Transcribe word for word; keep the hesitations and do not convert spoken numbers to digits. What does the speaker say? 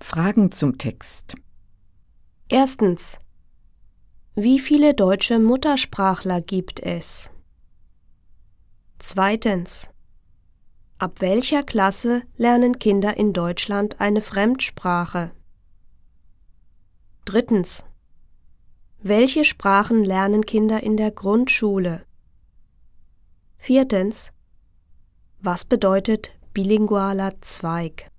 Fragen zum Text. Erstens. Wie viele deutsche Muttersprachler gibt es? Zweitens. Ab welcher Klasse lernen Kinder in Deutschland eine Fremdsprache? Drittens. Welche Sprachen lernen Kinder in der Grundschule? Viertens. Was bedeutet bilingualer Zweig?